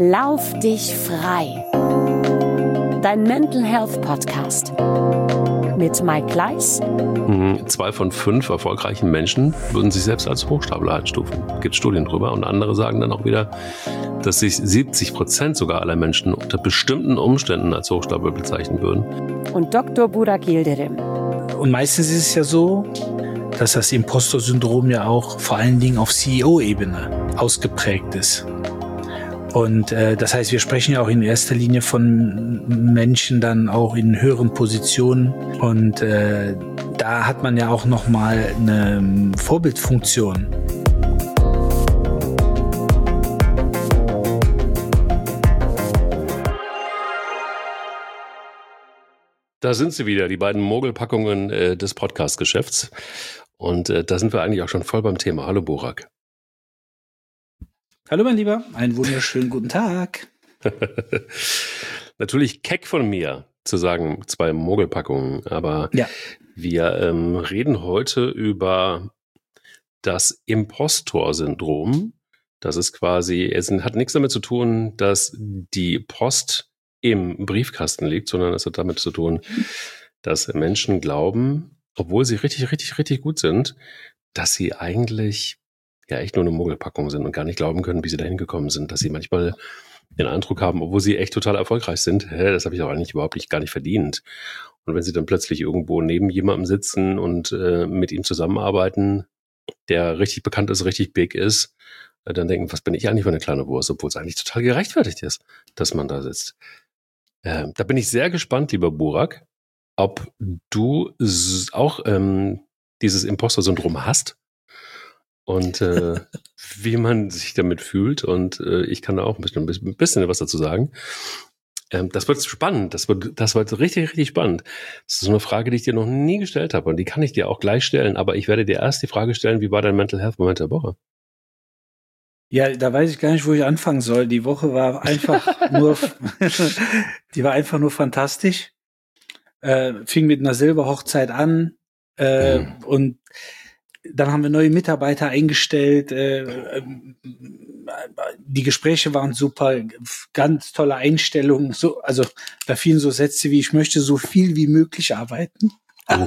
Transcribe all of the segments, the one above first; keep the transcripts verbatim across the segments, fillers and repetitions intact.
Lauf dich frei. Dein Mental Health Podcast mit Mike Kleiss. Zwei von fünf erfolgreichen Menschen würden sich selbst als Hochstapler einstufen. Es gibt Studien drüber und andere sagen dann auch wieder, dass sich siebzig Prozent sogar aller Menschen unter bestimmten Umständen als Hochstapler bezeichnen würden. Und Doktor Burak Yildirim. Und meistens ist es ja so, dass das Impostor-Syndrom ja auch vor allen Dingen auf C E O-Ebene ausgeprägt ist. Und äh, das heißt, wir sprechen ja auch in erster Linie von Menschen dann auch in höheren Positionen. Und äh, da hat man ja auch nochmal eine Vorbildfunktion. Da sind sie wieder, die beiden Mogelpackungen äh, des Podcast-Geschäfts. Und äh, da sind wir eigentlich auch schon voll beim Thema. Hallo Burak. Hallo mein Lieber, einen wunderschönen guten Tag. Natürlich keck von mir zu sagen, zwei Mogelpackungen, aber ja. wir ähm, reden heute über das Impostor-Syndrom. Das ist quasi, es hat nichts damit zu tun, dass die Post im Briefkasten liegt, sondern es hat damit zu tun, dass Menschen glauben, obwohl sie richtig, richtig, richtig gut sind, dass sie eigentlich ja echt nur eine Mogelpackung sind und gar nicht glauben können, wie sie dahin gekommen sind, dass sie manchmal den Eindruck haben, obwohl sie echt total erfolgreich sind, hä, das habe ich auch eigentlich überhaupt nicht, gar nicht verdient. Und wenn sie dann plötzlich irgendwo neben jemandem sitzen und äh, mit ihm zusammenarbeiten, der richtig bekannt ist, richtig big ist, äh, dann denken, was bin ich eigentlich für eine kleine Wurst, obwohl es eigentlich total gerechtfertigt ist, dass man da sitzt. Äh, da bin ich sehr gespannt, lieber Burak, ob du s- auch ähm, dieses Imposter-Syndrom hast. Und äh, wie man sich damit fühlt. Und äh, ich kann da auch ein bisschen, ein bisschen was dazu sagen. Ähm, das wird spannend. Das wird, das wird richtig, richtig spannend. Das ist so eine Frage, die ich dir noch nie gestellt habe. Und die kann ich dir auch gleich stellen. Aber ich werde dir erst die Frage stellen, wie war dein Mental Health Moment der Woche? Ja, da weiß ich gar nicht, wo ich anfangen soll. Die Woche war einfach nur, die war einfach nur fantastisch. Äh, fing mit einer Silberhochzeit an. Äh, mhm. Und dann haben wir neue Mitarbeiter eingestellt. Äh, die Gespräche waren super, ganz tolle Einstellungen. So, also da fielen so Sätze wie: Ich möchte so viel wie möglich arbeiten. Oh.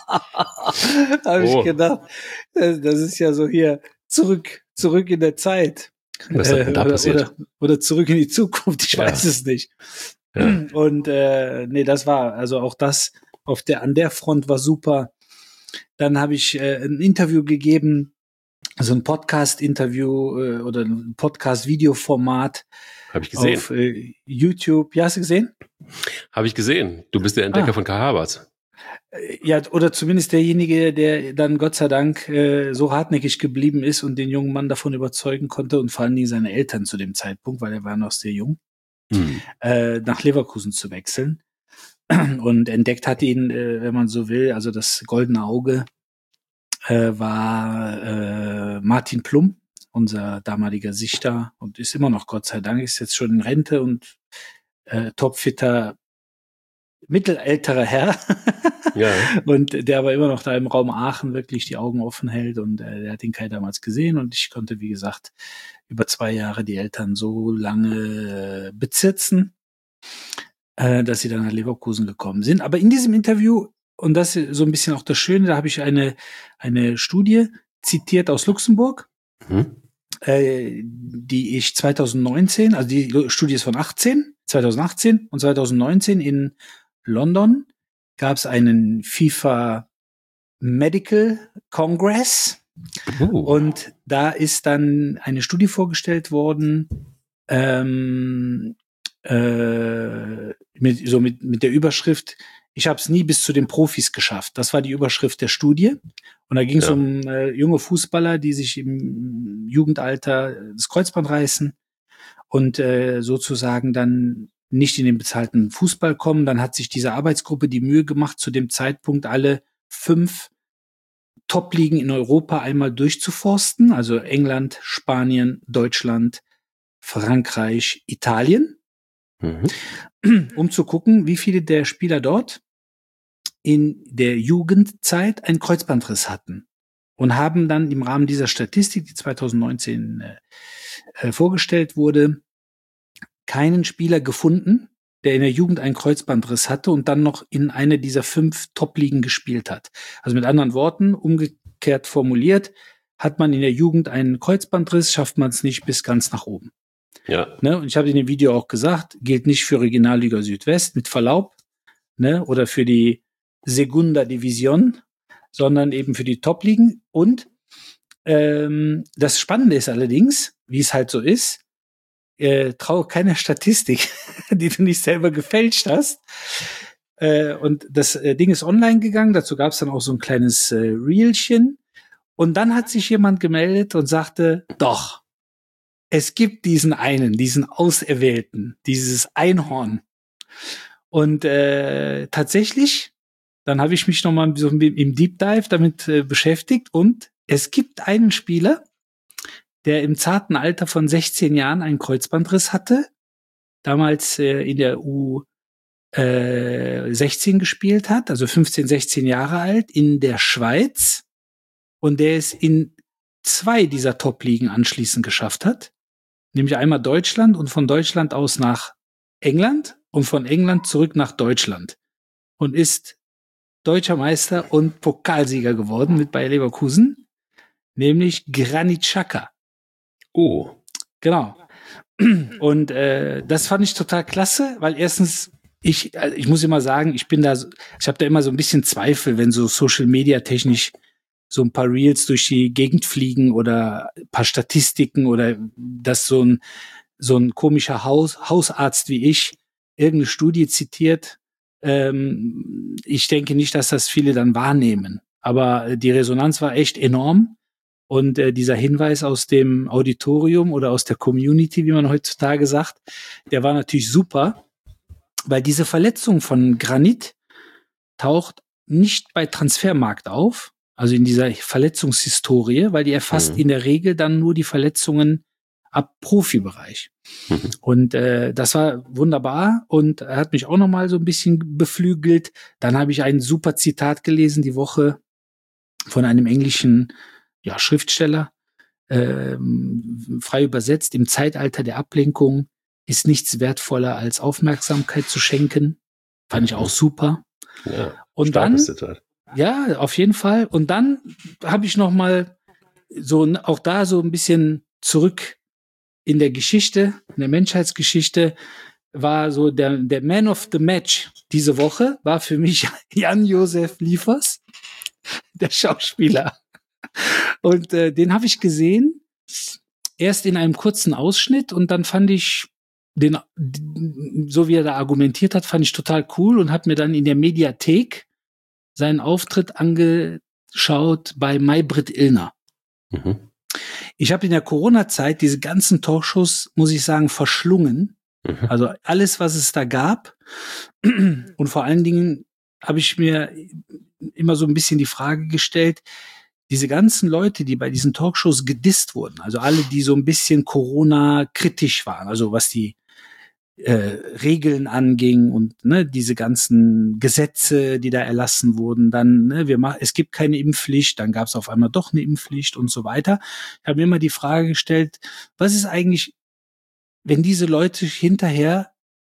Habe ich oh. gedacht, das ist ja so hier zurück, zurück in der Zeit. Was hat denn da oder, passiert? Oder, oder zurück in die Zukunft. Ich ja. weiß es nicht. Ja. Und äh, nee, das war also auch das auf der an der Front war super. Dann habe ich äh, ein Interview gegeben, also ein Podcast-Interview äh, oder ein Podcast-Video-Format. Habe ich gesehen. Auf äh, YouTube. Ja, hast du gesehen? Habe ich gesehen. Du bist der Entdecker ah. von Kai Havertz. Ja, oder zumindest derjenige, der dann Gott sei Dank äh, so hartnäckig geblieben ist und den jungen Mann davon überzeugen konnte und vor allen Dingen seine Eltern zu dem Zeitpunkt, weil er war noch sehr jung, mhm. äh, nach Leverkusen zu wechseln. Und entdeckt hat ihn, äh, wenn man so will, also das goldene Auge äh, war äh, Martin Plum, unser damaliger Sichter, und ist immer noch, Gott sei Dank, ist jetzt schon in Rente und äh, topfitter, mittelälterer Herr. Ja. Und der aber immer noch da im Raum Aachen wirklich die Augen offen hält, und äh, der hat den Kai damals gesehen, und ich konnte, wie gesagt, über zwei Jahre die Eltern so lange äh, bezirzen, dass sie dann nach Leverkusen gekommen sind. Aber in diesem Interview, und das ist so ein bisschen auch das Schöne, da habe ich eine eine Studie zitiert aus Luxemburg, mhm. äh, die ich zwanzig neunzehn, also die Studie ist von achtzehn, zwanzig achtzehn und zwanzig neunzehn in London gab es einen FIFA Medical Congress, uh. und da ist dann eine Studie vorgestellt worden, ähm, Äh, mit, so mit, mit der Überschrift: Ich habe es nie bis zu den Profis geschafft. Das war die Überschrift der Studie. Und da ging es ja. um äh, junge Fußballer, die sich im Jugendalter das Kreuzband reißen und äh, sozusagen dann nicht in den bezahlten Fußball kommen. Dann hat sich diese Arbeitsgruppe die Mühe gemacht, zu dem Zeitpunkt alle fünf Top-Ligen in Europa einmal durchzuforsten. Also England, Spanien, Deutschland, Frankreich, Italien. Mhm. Um zu gucken, wie viele der Spieler dort in der Jugendzeit einen Kreuzbandriss hatten, und haben dann im Rahmen dieser Statistik, die zwanzig neunzehn äh, vorgestellt wurde, keinen Spieler gefunden, der in der Jugend einen Kreuzbandriss hatte und dann noch in eine dieser fünf Top-Ligen gespielt hat. Also mit anderen Worten, umgekehrt formuliert, hat man in der Jugend einen Kreuzbandriss, schafft man es nicht bis ganz nach oben. Ja. Ne? Und ich habe in dem Video auch gesagt, gilt nicht für Regionalliga Südwest, mit Verlaub, ne? Oder für die Segunda Division, sondern eben für die Top-Ligen. Und ähm, das Spannende ist allerdings, wie es halt so ist, äh, traue keiner Statistik, die du nicht selber gefälscht hast. Äh, und das äh, Ding ist online gegangen, dazu gab es dann auch so ein kleines äh, Reelchen. Und dann hat sich jemand gemeldet und sagte, doch, es gibt diesen einen, diesen Auserwählten, dieses Einhorn. Und äh, tatsächlich, dann habe ich mich nochmal so im Deep Dive damit äh, beschäftigt und es gibt einen Spieler, der im zarten Alter von sechzehn Jahren einen Kreuzbandriss hatte, damals äh, in der U sechzehn gespielt hat, also fünfzehn, sechzehn Jahre alt, in der Schweiz, und der es in zwei dieser Top-Ligen anschließend geschafft hat, nämlich einmal Deutschland und von Deutschland aus nach England und von England zurück nach Deutschland und ist deutscher Meister und Pokalsieger geworden mit Bayer Leverkusen, nämlich Granit Xhaka. Oh. Genau. Und äh, das fand ich total klasse, weil erstens, ich, also ich muss immer sagen, ich bin da, ich habe da immer so ein bisschen Zweifel, wenn so Social Media technisch so ein paar Reels durch die Gegend fliegen oder ein paar Statistiken oder dass so ein so ein komischer Haus, Hausarzt wie ich irgendeine Studie zitiert. Ähm, ich denke nicht, dass das viele dann wahrnehmen. Aber die Resonanz war echt enorm. Und äh, dieser Hinweis aus dem Auditorium oder aus der Community, wie man heutzutage sagt, der war natürlich super, weil diese Verletzung von Granit taucht nicht bei Transfermarkt auf, also in dieser Verletzungshistorie, weil die erfasst mhm. in der Regel dann nur die Verletzungen ab Profibereich. Mhm. Und äh, das war wunderbar und er hat mich auch noch mal so ein bisschen beflügelt. Dann habe ich ein super Zitat gelesen die Woche von einem englischen ja, Schriftsteller, ähm, frei übersetzt: Im Zeitalter der Ablenkung ist nichts wertvoller als Aufmerksamkeit zu schenken. Fand ich auch super. Ja, und dann, Zitat. Ja, auf jeden Fall. Und dann habe ich noch mal so auch da so ein bisschen zurück in der Geschichte, in der Menschheitsgeschichte, war so der, der Man of the Match diese Woche, war für mich Jan-Josef Liefers, der Schauspieler. Und äh, den habe ich gesehen, erst in einem kurzen Ausschnitt, und dann fand ich den, so wie er da argumentiert hat, fand ich total cool und habe mir dann in der Mediathek seinen Auftritt angeschaut bei Maybrit Illner. Mhm. Ich habe in der Corona-Zeit diese ganzen Talkshows, muss ich sagen, verschlungen. Mhm. Also alles, was es da gab. Und vor allen Dingen habe ich mir immer so ein bisschen die Frage gestellt, diese ganzen Leute, die bei diesen Talkshows gedisst wurden, also alle, die so ein bisschen Corona-kritisch waren, also was die äh, Regeln anging und ne, diese ganzen Gesetze, die da erlassen wurden, dann, ne, wir machen, es gibt keine Impfpflicht, dann gab es auf einmal doch eine Impfpflicht und so weiter. Ich habe mir immer die Frage gestellt, was ist eigentlich, wenn diese Leute hinterher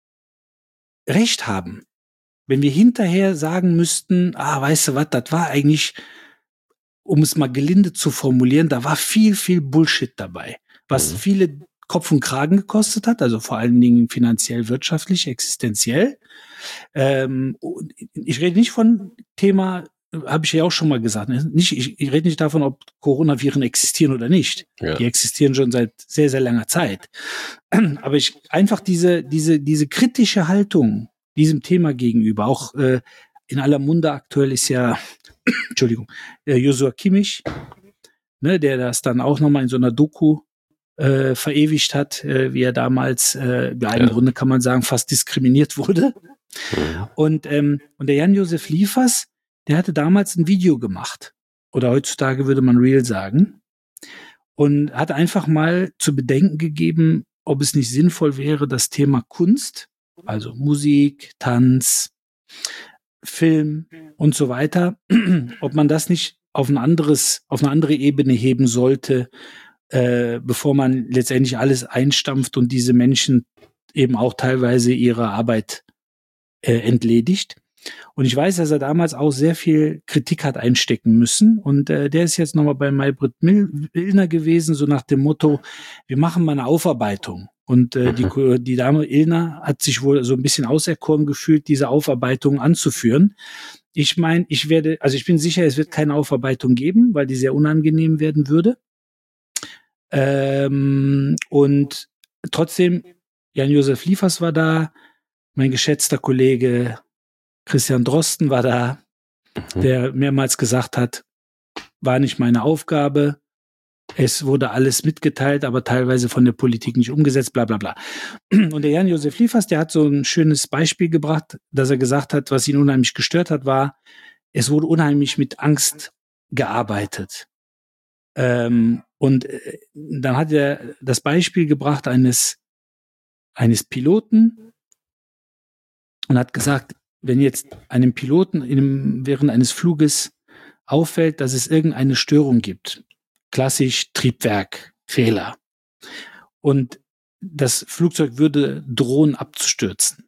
Recht haben? Wenn wir hinterher sagen müssten, ah, weißt du was, das war eigentlich, um es mal gelinde zu formulieren, da war viel, viel Bullshit dabei, was mhm. viele Kopf und Kragen gekostet hat, also vor allen Dingen finanziell, wirtschaftlich, existenziell. Ähm, ich rede nicht von Thema, habe ich ja auch schon mal gesagt, nicht, ich, ich rede nicht davon, ob Coronaviren existieren oder nicht. Ja. Die existieren schon seit sehr, sehr langer Zeit. Aber ich einfach diese, diese, diese kritische Haltung diesem Thema gegenüber, auch äh, in aller Munde aktuell ist ja, Entschuldigung, äh, Joshua Kimmich, ne, der das dann auch nochmal in so einer Doku äh, verewigt hat, äh, wie er damals, äh, ja, im ja. Grunde kann man sagen, fast diskriminiert wurde. Mhm. Und, ähm, und der Jan-Josef Liefers, der hatte damals ein Video gemacht. Oder heutzutage würde man Reel sagen. Und hat einfach mal zu bedenken gegeben, ob es nicht sinnvoll wäre, das Thema Kunst, also Musik, Tanz, Film und so weiter, ob man das nicht auf ein anderes, auf eine andere Ebene heben sollte, äh, bevor man letztendlich alles einstampft und diese Menschen eben auch teilweise ihrer Arbeit äh, entledigt. Und ich weiß, dass er damals auch sehr viel Kritik hat einstecken müssen. Und äh, der ist jetzt nochmal bei Maybrit Illner gewesen, so nach dem Motto, wir machen mal eine Aufarbeitung. Und äh, die, die Dame Illner hat sich wohl so ein bisschen auserkoren gefühlt, diese Aufarbeitung anzuführen. Ich meine, ich werde, also ich bin sicher, es wird keine Aufarbeitung geben, weil die sehr unangenehm werden würde. Ähm, und trotzdem, Jan-Josef Liefers war da, mein geschätzter Kollege Christian Drosten war da, mhm. der mehrmals gesagt hat, war nicht meine Aufgabe. Es wurde alles mitgeteilt, aber teilweise von der Politik nicht umgesetzt, bla bla bla. Und der Jan-Josef Liefers, der hat so ein schönes Beispiel gebracht, dass er gesagt hat, was ihn unheimlich gestört hat, war, es wurde unheimlich mit Angst gearbeitet. Ähm, und äh, dann hat er das Beispiel gebracht eines, eines Piloten und hat gesagt, wenn jetzt einem Piloten in einem, während eines Fluges auffällt, dass es irgendeine Störung gibt, klassisch Triebwerkfehler, und das Flugzeug würde drohen abzustürzen,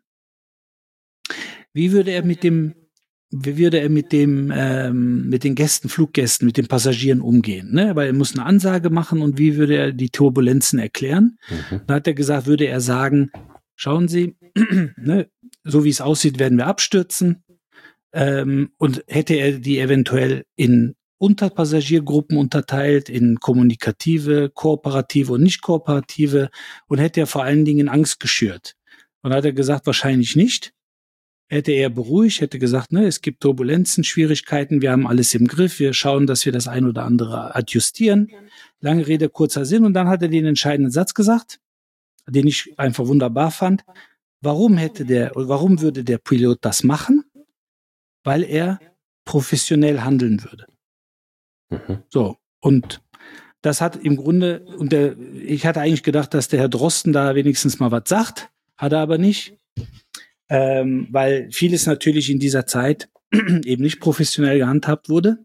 wie würde er mit dem, wie würde er mit dem, ähm, mit den Gästen, Fluggästen, mit den Passagieren umgehen, ne? Weil er muss eine Ansage machen, und wie würde er die Turbulenzen erklären? Mhm. Da hat er gesagt, würde er sagen, schauen Sie, ne, so wie es aussieht, werden wir abstürzen. Ähm, und hätte er die eventuell in Unterpassagiergruppen unterteilt, in kommunikative, kooperative und nicht kooperative, und hätte er vor allen Dingen Angst geschürt. Und da hat er gesagt, wahrscheinlich nicht. Hätte er beruhigt, hätte gesagt, ne, es gibt Turbulenzen, Schwierigkeiten, wir haben alles im Griff, wir schauen, dass wir das ein oder andere adjustieren. Lange Rede, kurzer Sinn. Und dann hat er den entscheidenden Satz gesagt, den ich einfach wunderbar fand. Warum hätte der, warum würde der Pilot das machen? Weil er professionell handeln würde. Mhm. So. Und das hat im Grunde, und der, ich hatte eigentlich gedacht, dass der Herr Drosten da wenigstens mal was sagt, hat er aber nicht. Ähm, weil vieles natürlich in dieser Zeit eben nicht professionell gehandhabt wurde.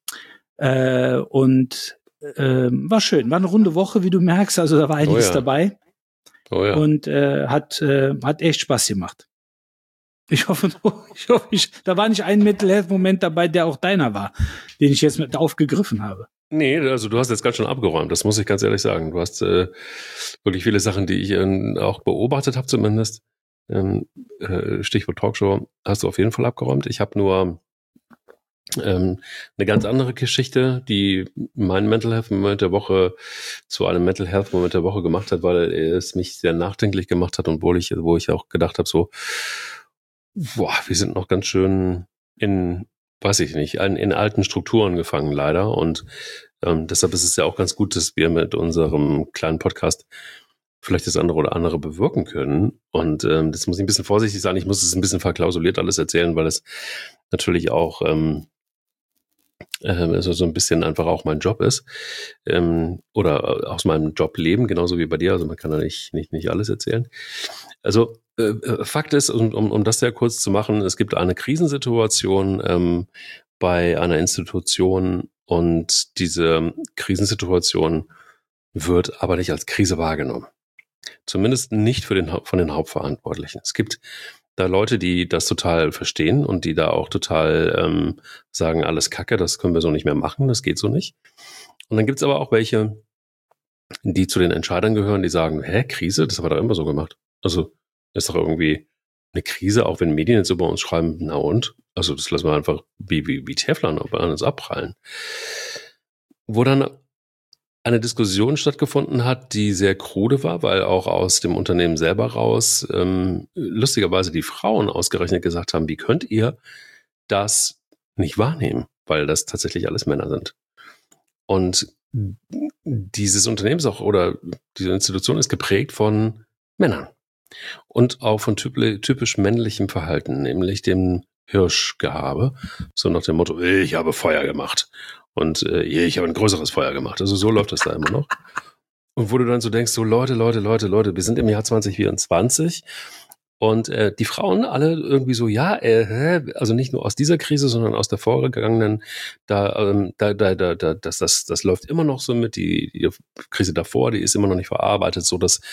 Äh, und äh, war schön. War eine runde Woche, wie du merkst. Also da war einiges oh ja. dabei. Oh ja. Und äh, hat, äh, hat echt Spaß gemacht. Ich hoffe, ich hoffe ich, da war nicht ein Mental-Health-Moment dabei, der auch deiner war, den ich jetzt mit aufgegriffen habe. Nee, also du hast jetzt ganz schön abgeräumt, das muss ich ganz ehrlich sagen. Du hast äh, wirklich viele Sachen, die ich äh, auch beobachtet habe zumindest. Ähm, äh, Stichwort Talkshow hast du auf jeden Fall abgeräumt. Ich habe nur ähm, eine ganz andere Geschichte, die meinen Mental Health Moment der Woche zu einem Mental Health Moment der Woche gemacht hat, weil es mich sehr nachdenklich gemacht hat, und wo ich, wo ich auch gedacht habe, so, boah, wir sind noch ganz schön in, weiß ich nicht, in, in alten Strukturen gefangen, leider. Und ähm, deshalb ist es ja auch ganz gut, dass wir mit unserem kleinen Podcast vielleicht das andere oder andere bewirken können. Und ähm, das muss ich ein bisschen vorsichtig sein. Ich muss es ein bisschen verklausuliert alles erzählen, weil es natürlich auch ähm, äh, also so ein bisschen einfach auch mein Job ist. Ähm, oder aus meinem Job leben, genauso wie bei dir. Also man kann da nicht, nicht, nicht alles erzählen. Also äh, Fakt ist, um, um, um das sehr kurz zu machen, es gibt eine Krisensituation ähm, bei einer Institution, und diese Krisensituation wird aber nicht als Krise wahrgenommen. Zumindest nicht für den, von den Hauptverantwortlichen. Es gibt da Leute, die das total verstehen und die da auch total ähm, sagen, alles Kacke, das können wir so nicht mehr machen, das geht so nicht. Und dann gibt es aber auch welche, die zu den Entscheidern gehören, die sagen, hä, Krise, das haben wir doch immer so gemacht. Also ist doch irgendwie eine Krise, auch wenn Medien jetzt über uns schreiben, na und? Also das lassen wir einfach wie, wie, wie Teflon an uns abprallen. Wo dann eine Diskussion stattgefunden hat, die sehr krude war, weil auch aus dem Unternehmen selber raus ähm, lustigerweise die Frauen ausgerechnet gesagt haben, wie könnt ihr das nicht wahrnehmen, weil das tatsächlich alles Männer sind. Und dieses Unternehmen ist auch, oder diese Institution ist geprägt von Männern und auch von typisch männlichem Verhalten, nämlich dem Hirschgehabe, so nach dem Motto, ich habe Feuer gemacht. Und äh, ich habe ein größeres Feuer gemacht. Also so läuft das da immer noch. Und wo du dann so denkst, so Leute, Leute, Leute, Leute, wir sind im Jahr zwanzig vierundzwanzig, und äh, die Frauen alle irgendwie so, ja, äh, also nicht nur aus dieser Krise, sondern aus der vorgegangenen, da, ähm, da, da, da, da, das, das, das läuft immer noch so mit, die, die Krise davor, die ist immer noch nicht verarbeitet, so dass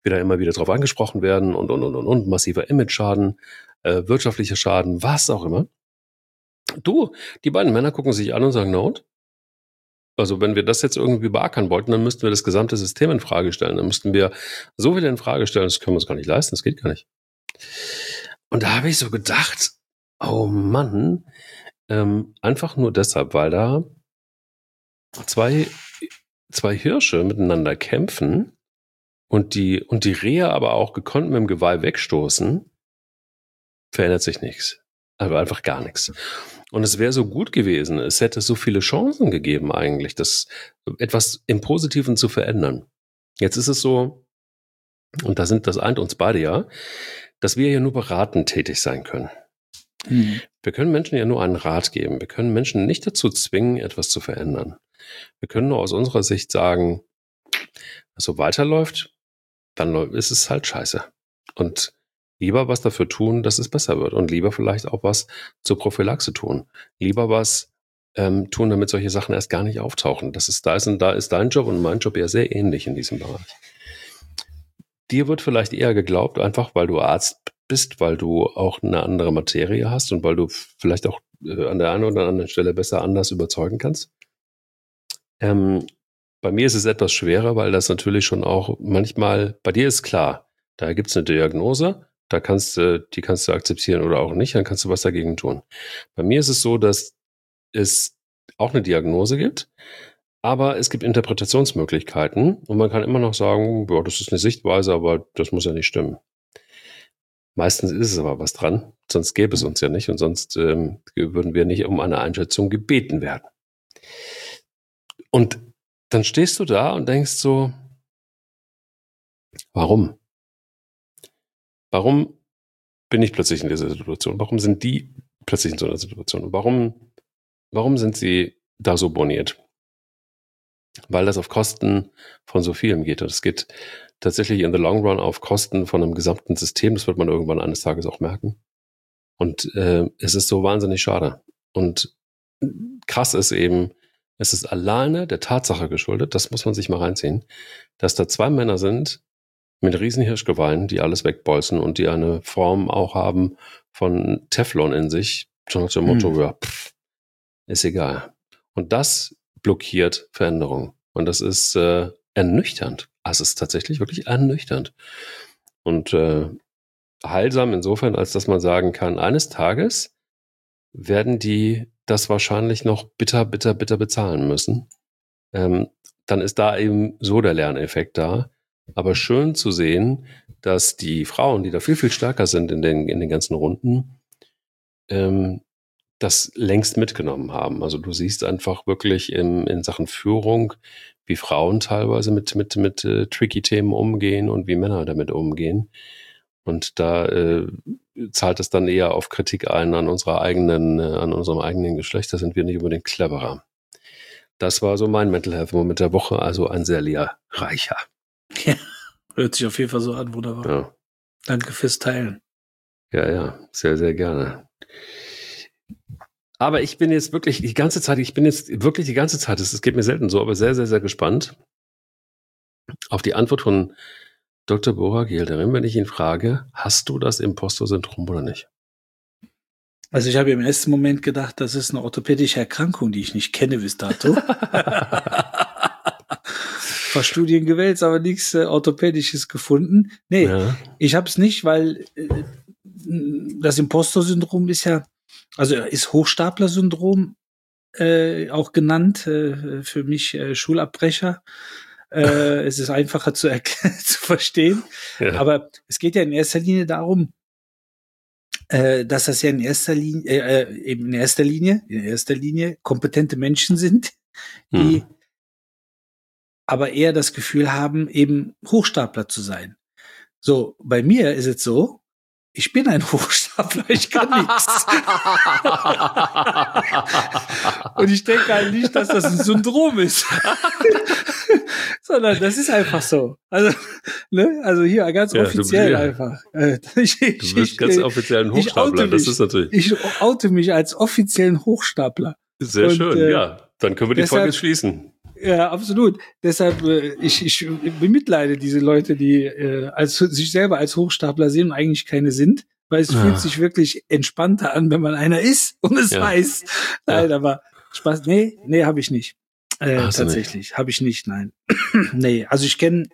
wir da immer wieder drauf angesprochen werden und, und, und, und, und massiver Image-Schaden, äh, wirtschaftlicher Schaden, was auch immer. Du, die beiden Männer gucken sich an und sagen, na und? Also wenn wir das jetzt irgendwie beackern wollten, dann müssten wir das gesamte System in Frage stellen. Dann müssten wir so viel in Frage stellen, das können wir uns gar nicht leisten, das geht gar nicht. Und da habe ich so gedacht, oh Mann, ähm, einfach nur deshalb, weil da zwei, zwei Hirsche miteinander kämpfen und die, und die Rehe aber auch gekonnt mit dem Geweih wegstoßen, verändert sich nichts. Also einfach gar nichts. Und es wäre so gut gewesen, es hätte so viele Chancen gegeben eigentlich, das etwas im Positiven zu verändern. Jetzt ist es so, und da sind, das eint uns beide ja, dass wir ja nur beratend tätig sein können. Mhm. Wir können Menschen ja nur einen Rat geben. Wir können Menschen nicht dazu zwingen, etwas zu verändern. Wir können nur aus unserer Sicht sagen, was so weiterläuft, dann ist es halt scheiße. Und lieber was dafür tun, dass es besser wird. Und lieber vielleicht auch was zur Prophylaxe tun. Lieber was ähm, tun, damit solche Sachen erst gar nicht auftauchen. Das ist, da ist, da ist dein Job und mein Job ja sehr ähnlich in diesem Bereich. Dir wird vielleicht eher geglaubt, einfach weil du Arzt bist, weil du auch eine andere Materie hast und weil du vielleicht auch äh, an der einen oder anderen Stelle besser anders überzeugen kannst. Ähm, bei mir ist es etwas schwerer, weil das natürlich schon auch manchmal, bei dir ist klar, da gibt es eine Diagnose, da kannst du, die kannst du akzeptieren oder auch nicht, dann kannst du was dagegen tun. Bei mir ist es so, dass es auch eine Diagnose gibt, aber es gibt Interpretationsmöglichkeiten und man kann immer noch sagen, boah, das ist eine Sichtweise, aber das muss ja nicht stimmen. Meistens ist es aber was dran, sonst gäbe es uns ja nicht und sonst ähm, würden wir nicht um eine Einschätzung gebeten werden. Und dann stehst du da und denkst so, warum? Warum bin ich plötzlich in dieser Situation? Warum sind die plötzlich in so einer Situation? Und warum, warum sind sie da so boniert? Weil das auf Kosten von so vielem geht. Und es geht tatsächlich in the long run auf Kosten von einem gesamten System. Das wird man irgendwann eines Tages auch merken. Und äh, es ist so wahnsinnig schade. Und krass ist eben, es ist alleine der Tatsache geschuldet, das muss man sich mal reinziehen, dass da zwei Männer sind mit riesen Hirschgeweihen, die alles wegbolzen und die eine Form auch haben von Teflon in sich. Schon nach dem Motto, hm. ja, pff, ist egal. Und das blockiert Veränderung. Und das ist äh, ernüchternd. Also es ist tatsächlich wirklich ernüchternd. Und äh, heilsam insofern, als dass man sagen kann, eines Tages werden die das wahrscheinlich noch bitter, bitter, bitter bezahlen müssen. Ähm, dann ist da eben so der Lerneffekt da. Aber schön zu sehen, dass die Frauen, die da viel, viel stärker sind in den, in den ganzen Runden, ähm, das längst mitgenommen haben. Also du siehst einfach wirklich in, in Sachen Führung, wie Frauen teilweise mit, mit, mit äh, tricky Themen umgehen und wie Männer damit umgehen. Und da äh, zahlt es dann eher auf Kritik ein an unserer eigenen, äh, an unserem eigenen Geschlecht. Da sind wir nicht unbedingt cleverer. Das war so mein Mental Health Moment der Woche, also ein sehr lehrreicher. Ja, hört sich auf jeden Fall so an, wunderbar. Ja. Danke fürs Teilen. Ja, ja, sehr, sehr gerne. Aber ich bin jetzt wirklich die ganze Zeit, ich bin jetzt wirklich die ganze Zeit, es geht mir selten so, aber sehr, sehr, sehr gespannt auf die Antwort von Doktor Burak Yildirim, wenn ich ihn frage, hast du das Impostor-Syndrom oder nicht? Also ich habe im ersten Moment gedacht, das ist eine orthopädische Erkrankung, die ich nicht kenne bis dato. Ein paar Studien gewählt, aber nichts äh, Orthopädisches gefunden. Nee, ja. Ich habe es nicht, weil äh, das Impostor-Syndrom ist ja, also ist Hochstapler-Syndrom äh, auch genannt, äh, für mich äh, Schulabbrecher. Äh, es ist einfacher zu, zu verstehen. Ja. Aber es geht ja in erster Linie darum, äh, dass das ja in erster Linie, äh, eben in erster Linie, in erster Linie kompetente Menschen sind, die hm. aber eher das Gefühl haben, eben Hochstapler zu sein. So, bei mir ist es so, ich bin ein Hochstapler, ich kann nichts. Und ich denke halt nicht, dass das ein Syndrom ist. Sondern das ist einfach so. Also, ne, also hier ganz ja, offiziell du, ja. einfach. Ich, ich, du bist ich, ganz offiziell ein Hochstapler, das ist natürlich. Ich oute mich als offiziellen Hochstapler. Sehr Und, schön, äh, ja. Dann können wir die deshalb, Folge schließen. Ja, absolut. Deshalb, äh, ich, ich bemitleide diese Leute, die äh, als, sich selber als Hochstapler sehen und eigentlich keine sind, weil es ja. fühlt sich wirklich entspannter an, wenn man einer ist und es ja. weiß. Nein, ja. aber Spaß, nee, nee, habe ich nicht. Äh, tatsächlich, habe ich nicht, nein. Nee, also ich kenne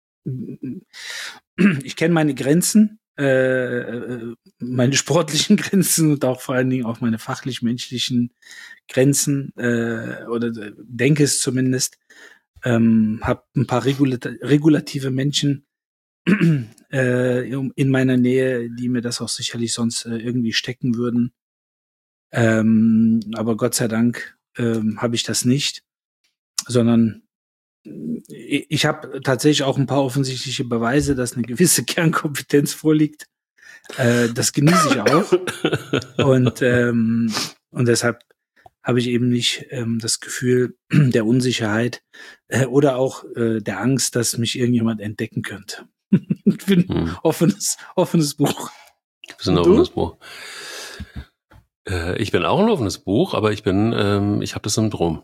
ich kenne meine Grenzen, äh, meine sportlichen Grenzen und auch vor allen Dingen auch meine fachlich-menschlichen Grenzen, äh, oder denke es zumindest. Ähm, habe ein paar regulat- regulative Menschen äh, in meiner Nähe, die mir das auch sicherlich sonst äh, irgendwie stecken würden. Ähm, aber Gott sei Dank ähm, habe ich das nicht, sondern ich habe tatsächlich auch ein paar offensichtliche Beweise, dass eine gewisse Kernkompetenz vorliegt. Äh, das genieße ich auch. Und, ähm, und deshalb habe ich eben nicht ähm, das Gefühl der Unsicherheit äh, oder auch äh, der Angst, dass mich irgendjemand entdecken könnte. Ich bin ein hm. offenes, offenes Buch. Du bist ein offenes Buch. Äh, ich bin auch ein offenes Buch, aber ich bin, ähm, ich habe das Syndrom.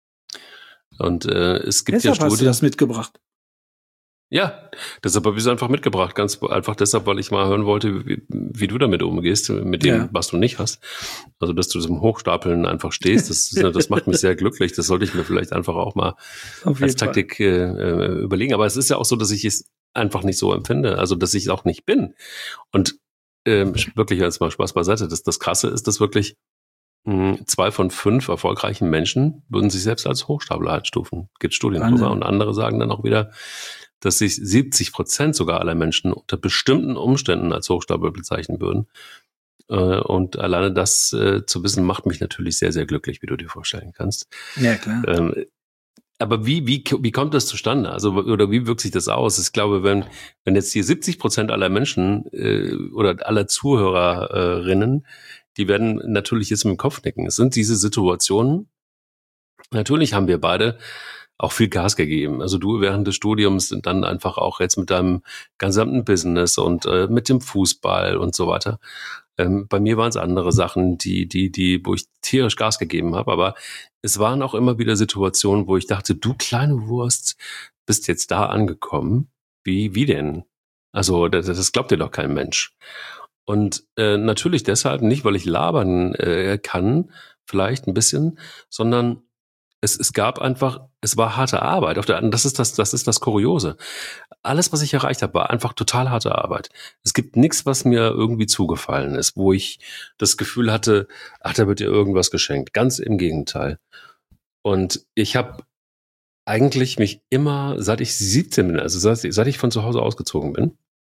Und äh, es gibt deshalb ja Studien. Hast du das mitgebracht? Ja, deshalb habe ich es einfach mitgebracht. Ganz einfach deshalb, weil ich mal hören wollte, wie, wie du damit umgehst, mit dem, ja. was du nicht hast. Also, dass du zum Hochstapeln einfach stehst, das, das macht mich sehr glücklich. Das sollte ich mir vielleicht einfach auch mal als Taktik äh, überlegen. Aber es ist ja auch so, dass ich es einfach nicht so empfinde. Also, dass ich es auch nicht bin. Und ähm, wirklich jetzt mal Spaß beiseite. Das, das Krasse ist, dass wirklich mh, zwei von fünf erfolgreichen Menschen würden sich selbst als Hochstapler einstufen. Gibt Studien drüber. Und andere sagen dann auch wieder, dass sich siebzig Prozent sogar aller Menschen unter bestimmten Umständen als Hochstapler bezeichnen würden. Und alleine das äh, zu wissen, macht mich natürlich sehr, sehr glücklich, wie du dir vorstellen kannst. Ja, klar. Ähm, aber wie, wie, wie kommt das zustande? Also, oder wie wirkt sich das aus? Ich glaube, wenn, wenn jetzt hier siebzig Prozent aller Menschen äh, oder aller Zuhörerinnen, die werden natürlich jetzt mit dem Kopf nicken. Es sind diese Situationen. Natürlich haben wir beide auch viel Gas gegeben. Also du während des Studiums und dann einfach auch jetzt mit deinem gesamten Business und äh, mit dem Fußball und so weiter. Ähm, bei mir waren es andere Sachen, die, die, die, wo ich tierisch Gas gegeben habe. Aber es waren auch immer wieder Situationen, wo ich dachte, du kleine Wurst, bist jetzt da angekommen. Wie, wie denn? Also das, das glaubt dir doch kein Mensch. Und äh, natürlich deshalb nicht, weil ich labern äh, kann, vielleicht ein bisschen, sondern Es, es gab einfach, es war harte Arbeit. Auf der anderen, das ist das, das ist das Kuriose. Alles, was ich erreicht habe, war einfach total harte Arbeit. Es gibt nichts, was mir irgendwie zugefallen ist, wo ich das Gefühl hatte, ach, da wird dir irgendwas geschenkt. Ganz im Gegenteil. Und ich habe eigentlich mich immer, seit ich siebzehn bin, also seit, seit ich von zu Hause ausgezogen bin,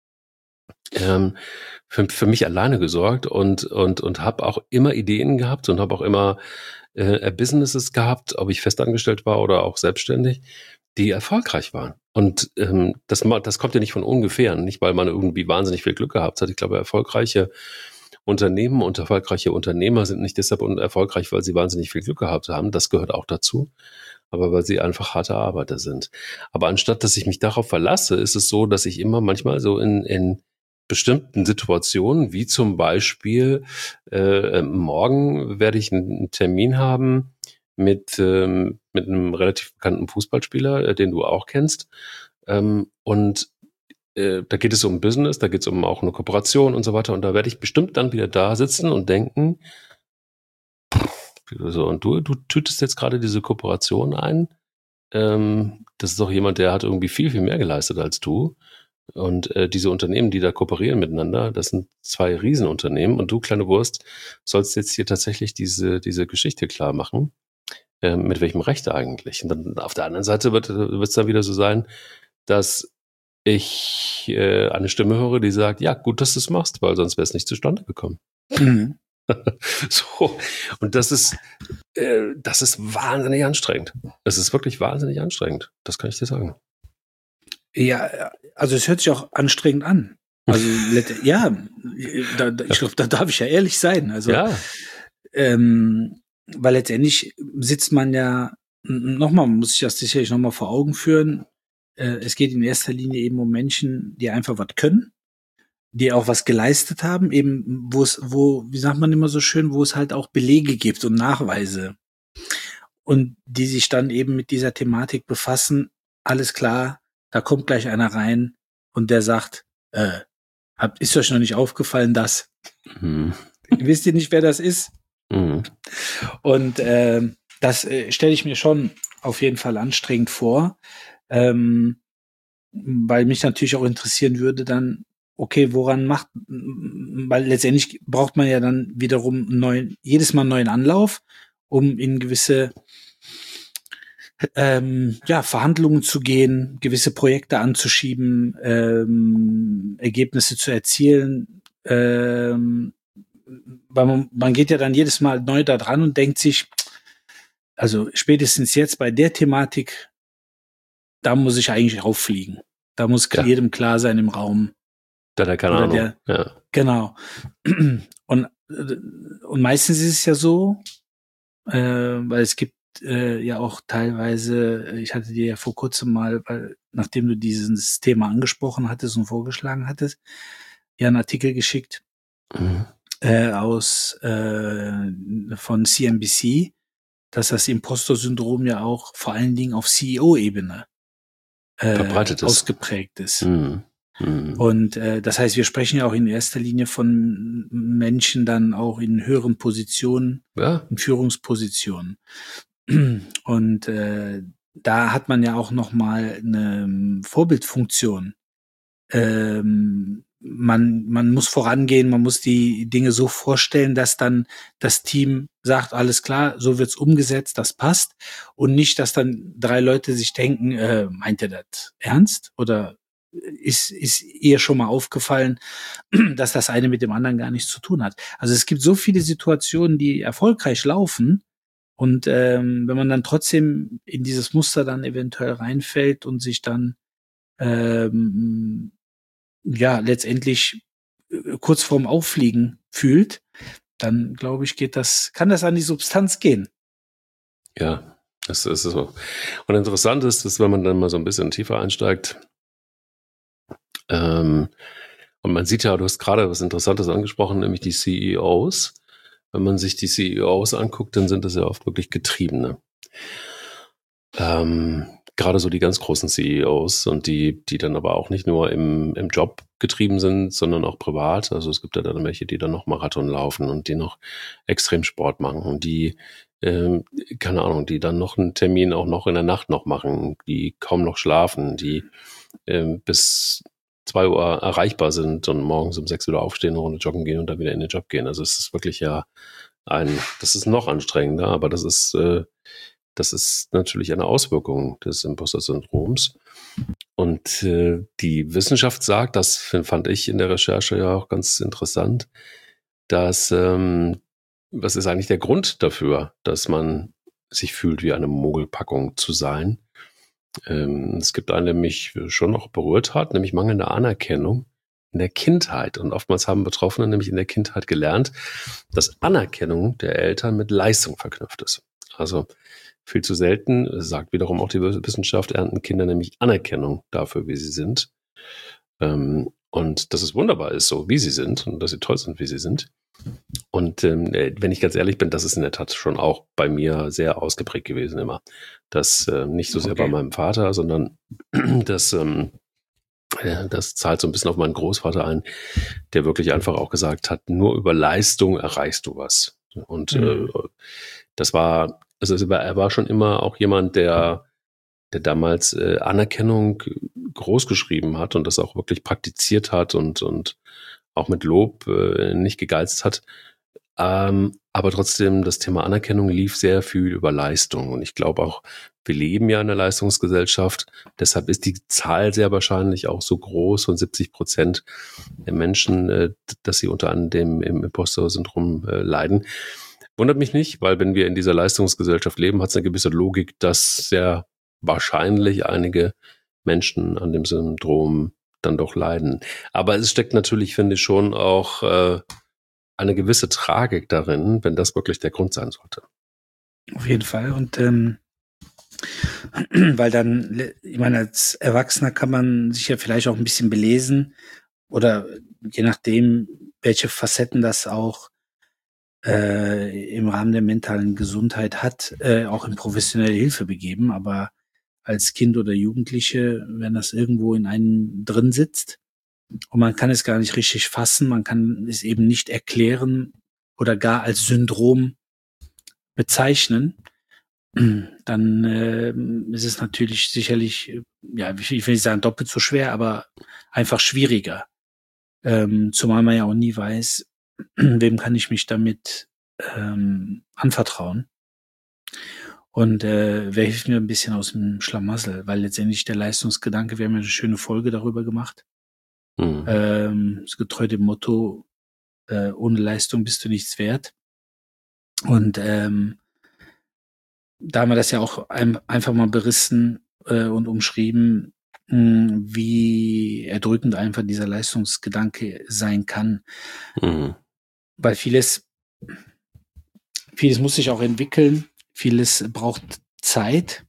ähm, für, für mich alleine gesorgt und und und habe auch immer Ideen gehabt und habe auch immer äh, Businesses gehabt, ob ich festangestellt war oder auch selbstständig, die erfolgreich waren. Und ähm, das, das kommt ja nicht von ungefähr, nicht weil man irgendwie wahnsinnig viel Glück gehabt hat. Ich glaube, erfolgreiche Unternehmen und erfolgreiche Unternehmer sind nicht deshalb erfolgreich, weil sie wahnsinnig viel Glück gehabt haben. Das gehört auch dazu. Aber weil sie einfach harte Arbeiter sind. Aber anstatt, dass ich mich darauf verlasse, ist es so, dass ich immer manchmal so in, in bestimmten Situationen, wie zum Beispiel äh, morgen werde ich einen Termin haben mit ähm, mit einem relativ bekannten Fußballspieler, äh, den du auch kennst. Ähm, und äh, da geht es um Business, da geht es um auch eine Kooperation und so weiter. Und da werde ich bestimmt dann wieder da sitzen und denken, so, und du, du tütest jetzt gerade diese Kooperation ein. Ähm, das ist doch jemand, der hat irgendwie viel, viel mehr geleistet als du. Und äh, diese Unternehmen, die da kooperieren miteinander, das sind zwei Riesenunternehmen. Und du, kleine Wurst, sollst jetzt hier tatsächlich diese diese Geschichte klar machen. Äh, mit welchem Recht eigentlich? Und dann auf der anderen Seite wird es dann wieder so sein, dass ich äh, eine Stimme höre, die sagt, ja, gut, dass du es machst, weil sonst wäre es nicht zustande gekommen. Mhm. So, und das ist, äh, das ist wahnsinnig anstrengend. Es ist wirklich wahnsinnig anstrengend. Das kann ich dir sagen. Ja, also es hört sich auch anstrengend an. Also ja, da, da, ich glaube, da darf ich ja ehrlich sein. Also, ja. ähm, weil letztendlich sitzt man ja, nochmal, muss ich das sicherlich nochmal vor Augen führen, äh, es geht in erster Linie eben um Menschen, die einfach was können, die auch was geleistet haben, eben wo es, wo, wie sagt man immer so schön, wo es halt auch Belege gibt und Nachweise. und die sich dann eben mit dieser Thematik befassen. Alles klar, da kommt gleich einer rein und der sagt, äh, habt, ist euch noch nicht aufgefallen, dass? Mhm. Wisst ihr nicht, wer das ist? Mhm. Und äh, das äh, stelle ich mir schon auf jeden Fall anstrengend vor, ähm, weil mich natürlich auch interessieren würde dann, okay, woran macht, weil letztendlich braucht man ja dann wiederum einen neuen, jedes Mal einen neuen Anlauf, um in gewisse ähm, ja, Verhandlungen zu gehen, gewisse Projekte anzuschieben, ähm, Ergebnisse zu erzielen. Ähm, weil man, man geht ja dann jedes Mal neu da dran und denkt sich, also spätestens jetzt bei der Thematik, da muss ich eigentlich rauffliegen. Da muss ja. jedem klar sein im Raum. Da hat er keine Ahnung. Der, ja. Genau. Und, und meistens ist es ja so, äh, weil es gibt äh, ja auch teilweise, ich hatte dir ja vor kurzem mal, weil nachdem du dieses Thema angesprochen hattest und vorgeschlagen hattest, ja einen Artikel geschickt mhm. äh, aus äh, von C N B C, dass das Impostor-Syndrom ja auch vor allen Dingen auf C E O-Ebene äh, verbreitet ist. Ausgeprägt ist. Mhm. Mhm. Und äh, das heißt, wir sprechen ja auch in erster Linie von Menschen dann auch in höheren Positionen, ja. in Führungspositionen. Und äh, da hat man ja auch noch mal eine Vorbildfunktion. Ähm, man man muss vorangehen, man muss die Dinge so vorstellen, dass dann das Team sagt, alles klar, so wird's umgesetzt, das passt. Und nicht, dass dann drei Leute sich denken, äh, meint ihr das ernst? Oder ist ist ihr schon mal aufgefallen, dass das eine mit dem anderen gar nichts zu tun hat? Also es gibt so viele Situationen, die erfolgreich laufen. Und ähm, wenn man dann trotzdem in dieses Muster dann eventuell reinfällt und sich dann ähm, ja letztendlich äh, kurz vorm Auffliegen fühlt, dann glaube ich, geht das, kann das an die Substanz gehen. Ja, das ist so. Und interessant ist, dass wenn man dann mal so ein bisschen tiefer einsteigt, ähm, und man sieht ja, du hast gerade was Interessantes angesprochen, nämlich die C E Os. Wenn man sich die C E Os anguckt, dann sind das ja oft wirklich Getriebene. Ähm, gerade so die ganz großen C E Os und die, die dann aber auch nicht nur im, im Job getrieben sind, sondern auch privat. Also es gibt ja dann welche, die dann noch Marathon laufen und die noch Extremsport machen und die, ähm, keine Ahnung, die dann noch einen Termin auch noch in der Nacht noch machen, die kaum noch schlafen, die ähm, bis zwei Uhr erreichbar sind und morgens um sechs wieder aufstehen, eine Runde joggen gehen und dann wieder in den Job gehen. Also es ist wirklich ja ein, das ist noch anstrengender, aber das ist, äh, das ist natürlich eine Auswirkung des Imposter-Syndroms. Und äh, die Wissenschaft sagt, das fand ich in der Recherche ja auch ganz interessant, dass, ähm, was ist eigentlich der Grund dafür, dass man sich fühlt, wie eine Mogelpackung zu sein? Ähm, es gibt einen, der mich schon noch berührt hat, nämlich mangelnde Anerkennung in der Kindheit. Und oftmals haben Betroffene nämlich in der Kindheit gelernt, dass Anerkennung der Eltern mit Leistung verknüpft ist. Also viel zu selten, sagt wiederum auch die Wissenschaft, ernten Kinder nämlich Anerkennung dafür, wie sie sind. Ähm, und dass es wunderbar ist, so wie sie sind und dass sie toll sind, wie sie sind. Und ähm, wenn ich ganz ehrlich bin, das ist in der Tat schon auch bei mir sehr ausgeprägt gewesen immer. Das äh, nicht so sehr okay. bei meinem Vater, sondern das, ähm, äh, das zahlt so ein bisschen auf meinen Großvater ein, der wirklich einfach auch gesagt hat, nur über Leistung erreichst du was. Und mhm. äh, das war, also er war schon immer auch jemand, der der damals äh, Anerkennung großgeschrieben hat und das auch wirklich praktiziert hat und und auch mit Lob äh, nicht gegeizt hat. Ähm, aber trotzdem, das Thema Anerkennung lief sehr viel über Leistung. Und ich glaube auch, wir leben ja in einer Leistungsgesellschaft. Deshalb ist die Zahl sehr wahrscheinlich auch so groß von siebzig Prozent der Menschen, äh, dass sie unter anderem im Imposter-Syndrom äh, leiden. Wundert mich nicht, weil wenn wir in dieser Leistungsgesellschaft leben, hat es eine gewisse Logik, dass sehr wahrscheinlich einige Menschen an dem Syndrom dann doch leiden. Aber es steckt natürlich, finde ich, schon auch äh, eine gewisse Tragik darin, wenn das wirklich der Grund sein sollte. Auf jeden Fall. Und ähm, weil dann, ich meine, als Erwachsener kann man sich ja vielleicht auch ein bisschen belesen oder je nachdem, welche Facetten das auch äh, im Rahmen der mentalen Gesundheit hat, äh, auch in professionelle Hilfe begeben. Aber als Kind oder Jugendliche, wenn das irgendwo in einem drin sitzt und man kann es gar nicht richtig fassen, man kann es eben nicht erklären oder gar als Syndrom bezeichnen, dann äh, ist es natürlich sicherlich, ja, ich will nicht sagen doppelt so schwer, aber einfach schwieriger. Ähm, zumal man ja auch nie weiß, wem kann ich mich damit ähm, anvertrauen. Und äh, wer hilft mir ein bisschen aus dem Schlamassel, weil letztendlich der Leistungsgedanke, wir haben ja eine schöne Folge darüber gemacht, mhm. ähm, ist getreu dem Motto, äh, ohne Leistung bist du nichts wert. Und ähm, da haben wir das ja auch ein, einfach mal berissen äh, und umschrieben, mh, wie erdrückend einfach dieser Leistungsgedanke sein kann. Mhm. Weil vieles, vieles muss sich auch entwickeln, vieles braucht Zeit,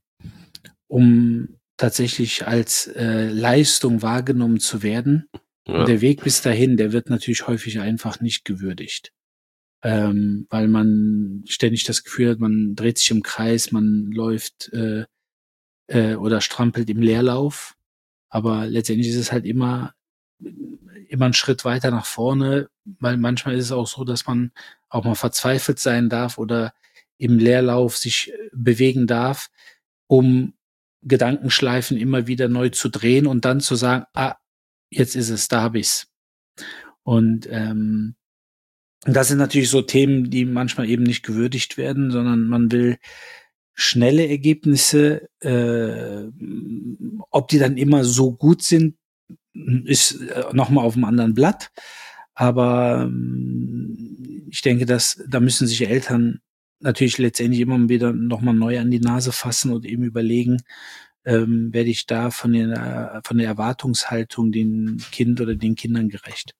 um tatsächlich als äh, Leistung wahrgenommen zu werden. Ja. Und der Weg bis dahin, der wird natürlich häufig einfach nicht gewürdigt. Ähm, weil man ständig das Gefühl hat, man dreht sich im Kreis, man läuft äh, äh, oder strampelt im Leerlauf. Aber letztendlich ist es halt immer, immer ein Schritt weiter nach vorne, weil manchmal ist es auch so, dass man auch mal verzweifelt sein darf oder im Leerlauf sich bewegen darf, um Gedankenschleifen immer wieder neu zu drehen und dann zu sagen, ah, jetzt ist es, da hab ich's. Und ähm, das sind natürlich so Themen, die manchmal eben nicht gewürdigt werden, sondern man will schnelle Ergebnisse. Äh, ob die dann immer so gut sind, ist nochmal auf einem anderen Blatt. Aber ähm, ich denke, dass da müssen sich Eltern natürlich letztendlich immer wieder nochmal neu an die Nase fassen und eben überlegen, ähm, werde ich da von der, von der Erwartungshaltung den Kind oder den Kindern gerecht.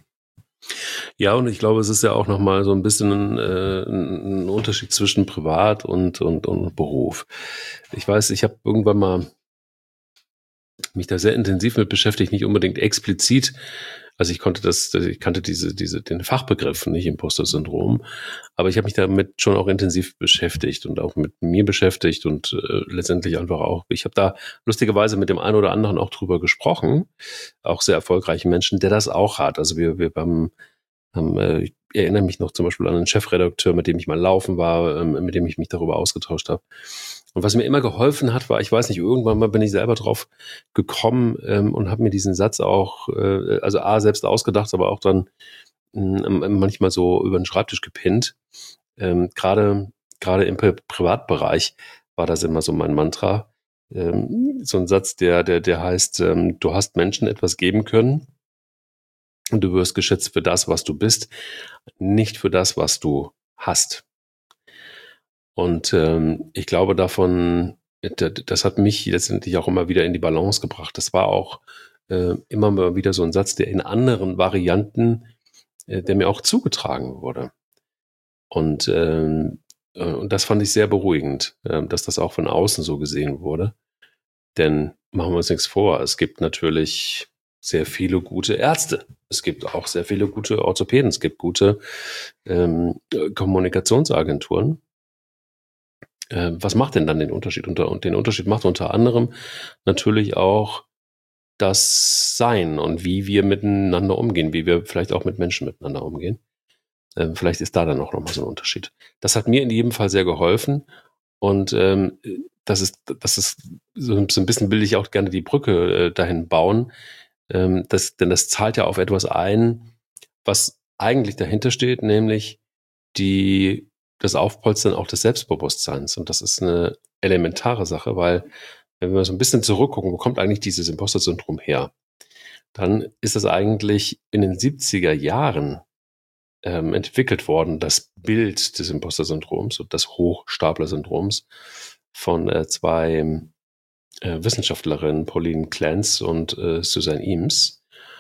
Ja, und ich glaube, es ist ja auch nochmal so ein bisschen ein, äh, ein Unterschied zwischen Privat und, und, und Beruf. Ich weiß, ich habe irgendwann mal mich da sehr intensiv mit beschäftigt, nicht unbedingt explizit. Also ich konnte das, ich kannte diese, diese, den Fachbegriff nicht, Imposter-Syndrom, aber ich habe mich damit schon auch intensiv beschäftigt und auch mit mir beschäftigt und äh, letztendlich einfach auch, ich habe da lustigerweise mit dem einen oder anderen auch drüber gesprochen, auch sehr erfolgreichen Menschen, der das auch hat. Also wir, wir haben, haben äh, ich erinnere mich noch zum Beispiel an einen Chefredakteur, mit dem ich mal laufen war, ähm, mit dem ich mich darüber ausgetauscht habe. Und was mir immer geholfen hat, war, ich weiß nicht, irgendwann mal bin ich selber drauf gekommen ähm, und habe mir diesen Satz auch, äh, also A, selbst ausgedacht, aber auch dann äh, manchmal so über den Schreibtisch gepinnt. Ähm, gerade gerade im Pri- Privatbereich war das immer so mein Mantra. Ähm, so ein Satz, der, der, der heißt, ähm, du hast Menschen etwas geben können und du wirst geschätzt für das, was du bist, nicht für das, was du hast. Und ähm, ich glaube, davon, das hat mich letztendlich auch immer wieder in die Balance gebracht. Das war auch äh, immer mal wieder so ein Satz, der in anderen Varianten, äh, der mir auch zugetragen wurde. Und, ähm, äh, und das fand ich sehr beruhigend, äh, dass das auch von außen so gesehen wurde. Denn machen wir uns nichts vor, es gibt natürlich sehr viele gute Ärzte. Es gibt auch sehr viele gute Orthopäden. Es gibt gute ähm, Kommunikationsagenturen. Äh, was macht denn dann den Unterschied? Und, und den Unterschied macht unter anderem natürlich auch das Sein und wie wir miteinander umgehen, wie wir vielleicht auch mit Menschen miteinander umgehen. Äh, vielleicht ist da dann auch nochmal so ein Unterschied. Das hat mir in jedem Fall sehr geholfen. Und ähm, das ist, das ist so, so ein bisschen will ich auch gerne die Brücke äh, dahin bauen. Ähm, das, denn das zahlt ja auf etwas ein, was eigentlich dahinter steht, nämlich die das Aufpolstern auch des Selbstbewusstseins. Und das ist eine elementare Sache, weil wenn wir so ein bisschen zurückgucken, wo kommt eigentlich dieses Imposter-Syndrom her? Dann ist es eigentlich in den siebziger Jahren ähm, entwickelt worden, das Bild des Imposter-Syndroms und des Hochstapler-Syndroms von äh, zwei äh, Wissenschaftlerinnen, Pauline Clance und äh, Suzanne Imes.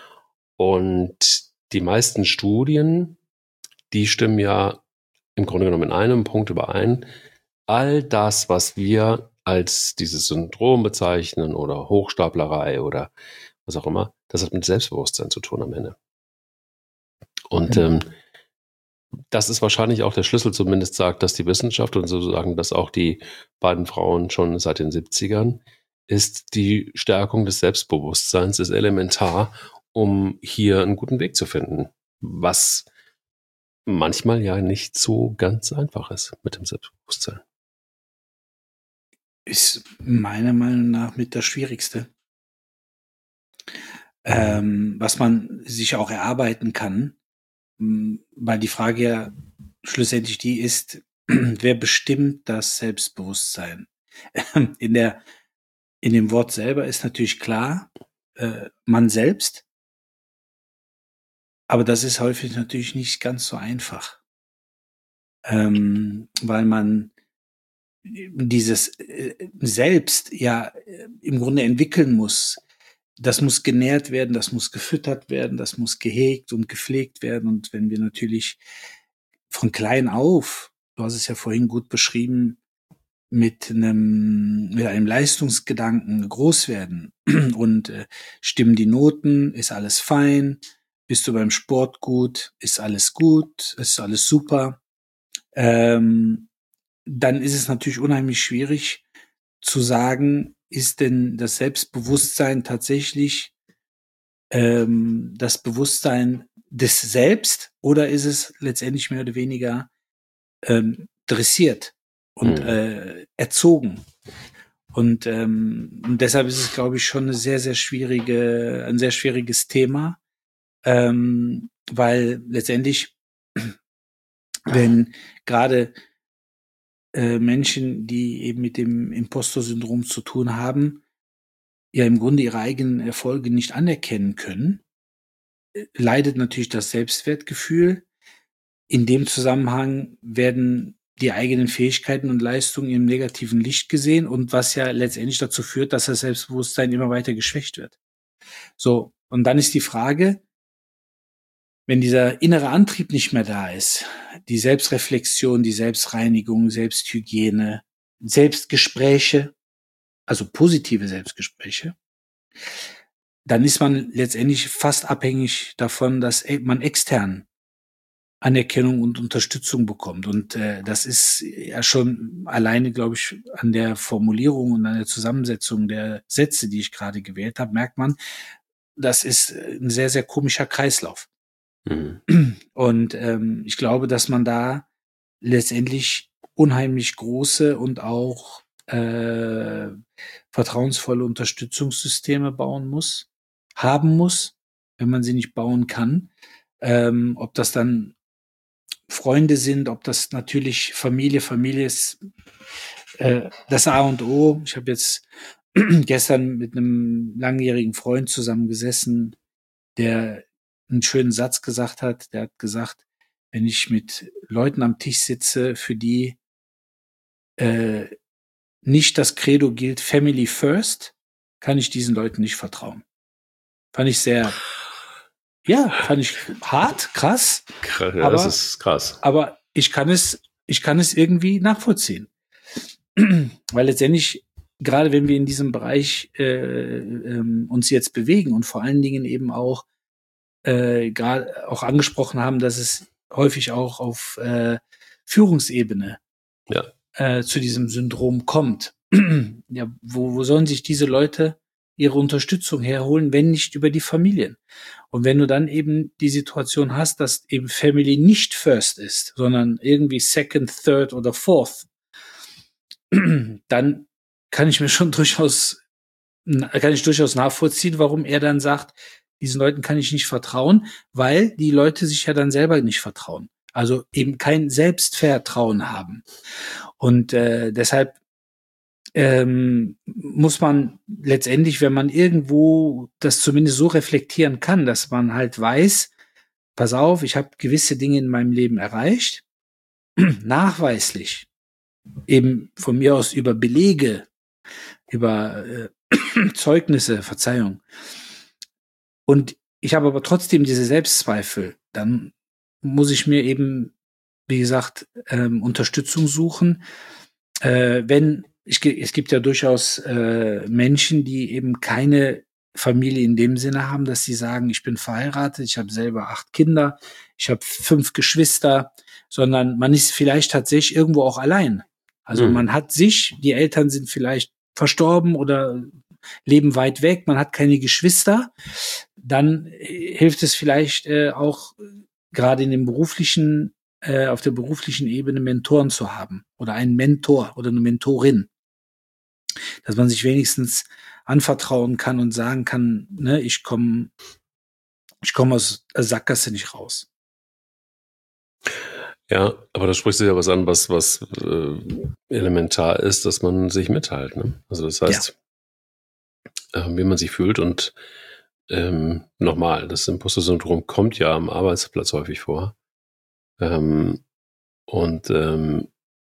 Und die meisten Studien, die stimmen ja im Grunde genommen in einem Punkt überein. All das, was wir als dieses Syndrom bezeichnen oder Hochstaplerei oder was auch immer, das hat mit Selbstbewusstsein zu tun am Ende. Und ähm, das ist wahrscheinlich auch der Schlüssel, zumindest sagt das die Wissenschaft und sozusagen, dass auch die beiden Frauen schon seit den siebzigern, ist die Stärkung des Selbstbewusstseins ist elementar, um hier einen guten Weg zu finden, was manchmal ja nicht so ganz einfach ist mit dem Selbstbewusstsein. Ist meiner Meinung nach mit das Schwierigste. Ähm, was man sich auch erarbeiten kann, weil die Frage ja schlussendlich die ist, wer bestimmt das Selbstbewusstsein? In der, in dem Wort selber ist natürlich klar, äh, man selbst, aber das ist häufig natürlich nicht ganz so einfach, ähm, weil man dieses äh, Selbst ja äh, im Grunde entwickeln muss. Das muss genährt werden, das muss gefüttert werden, das muss gehegt und gepflegt werden. Und wenn wir natürlich von klein auf, du hast es ja vorhin gut beschrieben, mit einem, mit einem Leistungsgedanken groß werden und äh, stimmen die Noten, ist alles fein, bist du beim Sport gut, ist alles gut, ist alles super, ähm, dann ist es natürlich unheimlich schwierig zu sagen, ist denn das Selbstbewusstsein tatsächlich ähm, das Bewusstsein des Selbst oder ist es letztendlich mehr oder weniger ähm, dressiert und Mhm. äh, erzogen? Und, ähm, und deshalb ist es, glaube ich, schon eine sehr, sehr schwierige, ein sehr schwieriges Thema, ähm, weil letztendlich, wenn gerade äh, Menschen, die eben mit dem Impostor-Syndrom zu tun haben, ja im Grunde ihre eigenen Erfolge nicht anerkennen können, äh, leidet natürlich das Selbstwertgefühl. In dem Zusammenhang werden die eigenen Fähigkeiten und Leistungen im negativen Licht gesehen und was ja letztendlich dazu führt, dass das Selbstbewusstsein immer weiter geschwächt wird. So, und dann ist die Frage, wenn dieser innere Antrieb nicht mehr da ist, die Selbstreflexion, die Selbstreinigung, Selbsthygiene, Selbstgespräche, also positive Selbstgespräche, dann ist man letztendlich fast abhängig davon, dass man extern Anerkennung und Unterstützung bekommt. Und äh, das ist ja schon alleine, glaube ich, an der Formulierung und an der Zusammensetzung der Sätze, die ich gerade gewählt habe, merkt man, das ist ein sehr, sehr komischer Kreislauf. Mhm. Und ähm, ich glaube, dass man da letztendlich unheimlich große und auch äh, vertrauensvolle Unterstützungssysteme bauen muss, haben muss, wenn man sie nicht bauen kann. Ähm, ob das dann Freunde sind, ob das natürlich Familie, Familie ist äh, das A und O. Ich habe jetzt gestern mit einem langjährigen Freund zusammengesessen, der einen schönen Satz gesagt hat. Der hat gesagt, wenn ich mit Leuten am Tisch sitze, für die äh, nicht das Credo gilt, Family first, kann ich diesen Leuten nicht vertrauen. Fand ich sehr, ja, fand ich hart, krass. Krass, ja, aber, das ist krass. Aber ich kann es, ich kann es irgendwie nachvollziehen. Weil letztendlich, gerade wenn wir in diesem Bereich äh, ähm, uns jetzt bewegen und vor allen Dingen eben auch äh, gerade auch angesprochen haben, dass es häufig auch auf äh, Führungsebene Ja. äh, zu diesem Syndrom kommt. Ja, wo, wo sollen sich diese Leute ihre Unterstützung herholen, wenn nicht über die Familien? Und wenn du dann eben die Situation hast, dass eben Family nicht first ist, sondern irgendwie second, third oder fourth, dann kann ich mir schon durchaus, kann ich durchaus nachvollziehen, warum er dann sagt, diesen Leuten kann ich nicht vertrauen, weil die Leute sich ja dann selber nicht vertrauen. Also eben kein Selbstvertrauen haben. Und äh, deshalb ähm, muss man letztendlich, wenn man irgendwo das zumindest so reflektieren kann, dass man halt weiß, pass auf, ich habe gewisse Dinge in meinem Leben erreicht, nachweislich, eben von mir aus über Belege, über äh, Zeugnisse, Verzeihung. Und ich habe aber trotzdem diese Selbstzweifel, dann muss ich mir eben, wie gesagt, ähm, Unterstützung suchen. Äh, wenn ich, es gibt ja durchaus äh, Menschen, die eben keine Familie in dem Sinne haben, dass sie sagen, ich bin verheiratet, ich habe selber acht Kinder, ich habe fünf Geschwister, sondern man ist vielleicht tatsächlich irgendwo auch allein. Also mhm. man hat sich, die Eltern sind vielleicht verstorben oder leben weit weg, man hat keine Geschwister, dann hilft es vielleicht äh, auch gerade in dem beruflichen, äh, auf der beruflichen Ebene Mentoren zu haben oder einen Mentor oder eine Mentorin, dass man sich wenigstens anvertrauen kann und sagen kann, ne, ich komme ich komme aus der Sackgasse nicht raus. Ja, aber da sprichst du ja was an, was, was äh, elementar ist, dass man sich mitteilt. Ne? Also das heißt, ja. äh, wie man sich fühlt und ähm, nochmal, das Imposter-Syndrom kommt ja am Arbeitsplatz häufig vor. Ähm, und ähm,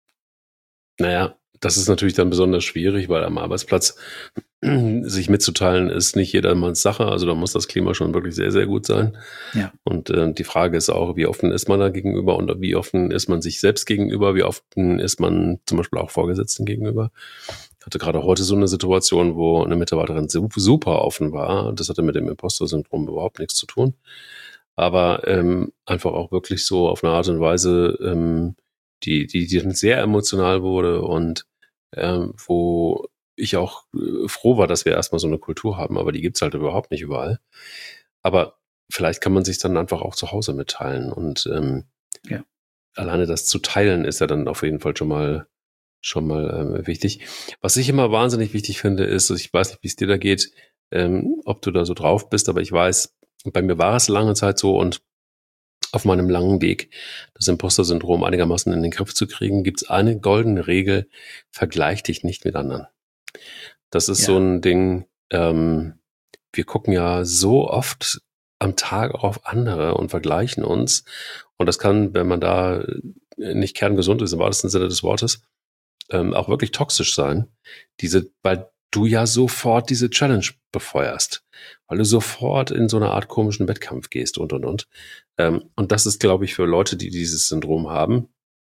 naja, das ist natürlich dann besonders schwierig, weil am Arbeitsplatz sich mitzuteilen ist nicht jedermanns Sache. Also da muss das Klima schon wirklich sehr, sehr gut sein. Ja. Und äh, die Frage ist auch, wie offen ist man da gegenüber und wie offen ist man sich selbst gegenüber, wie offen ist man zum Beispiel auch Vorgesetzten gegenüber. Ich hatte gerade heute so eine Situation, wo eine Mitarbeiterin super offen war. Das hatte mit dem Imposter-Syndrom überhaupt nichts zu tun. Aber ähm, einfach auch wirklich so auf eine Art und Weise, ähm, die, die, die dann sehr emotional wurde und ähm, wo ich auch äh, froh war, dass wir erstmal so eine Kultur haben, aber die gibt's halt überhaupt nicht überall. Aber vielleicht kann man sich dann einfach auch zu Hause mitteilen und ähm, ja. alleine das zu teilen ist ja dann auf jeden Fall schon mal schon mal ähm, wichtig. Was ich immer wahnsinnig wichtig finde, ist, ich weiß nicht, wie es dir da geht, ähm, ob du da so drauf bist, aber ich weiß, bei mir war es lange Zeit so und auf meinem langen Weg, das Imposter-Syndrom einigermaßen in den Griff zu kriegen, gibt es eine goldene Regel: Vergleich dich nicht mit anderen. Das ist ja. so ein Ding, ähm, wir gucken ja so oft am Tag auf andere und vergleichen uns. Und das kann, wenn man da nicht kerngesund ist, im wahrsten Sinne des Wortes, ähm, auch wirklich toxisch sein. Diese, weil du ja sofort diese Challenge befeuerst, weil du sofort in so eine Art komischen Wettkampf gehst und, und, und. Ähm, und das ist, glaube ich, für Leute, die dieses Syndrom haben,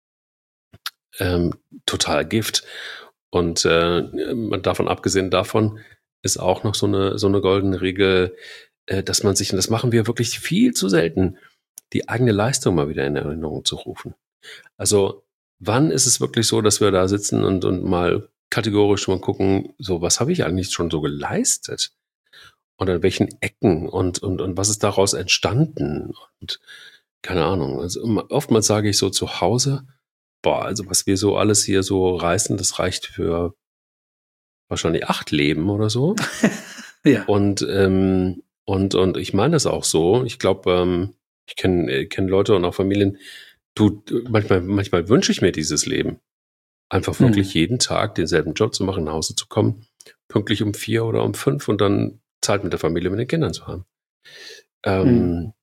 ähm, total Gift. Und äh, davon abgesehen davon ist auch noch so eine, so eine goldene Regel, äh, dass man sich, und das machen wir wirklich viel zu selten, die eigene Leistung mal wieder in Erinnerung zu rufen. Also wann ist es wirklich so, dass wir da sitzen und, und mal kategorisch mal gucken, so was habe ich eigentlich schon so geleistet? Und an welchen Ecken und, und, und was ist daraus entstanden? Und keine Ahnung. Also oftmals sage ich so zu Hause, boah, also was wir so alles hier so reißen, das reicht für wahrscheinlich acht Leben oder so. Ja. Und, ähm, und, und ich meine das auch so. Ich glaube, ähm, ich kenne kenn Leute und auch Familien, du, manchmal, manchmal wünsche ich mir dieses Leben. Einfach wirklich hm. jeden Tag denselben Job zu machen, nach Hause zu kommen, pünktlich um vier oder um fünf und dann Zeit mit der Familie, mit den Kindern zu haben. Ähm, hm.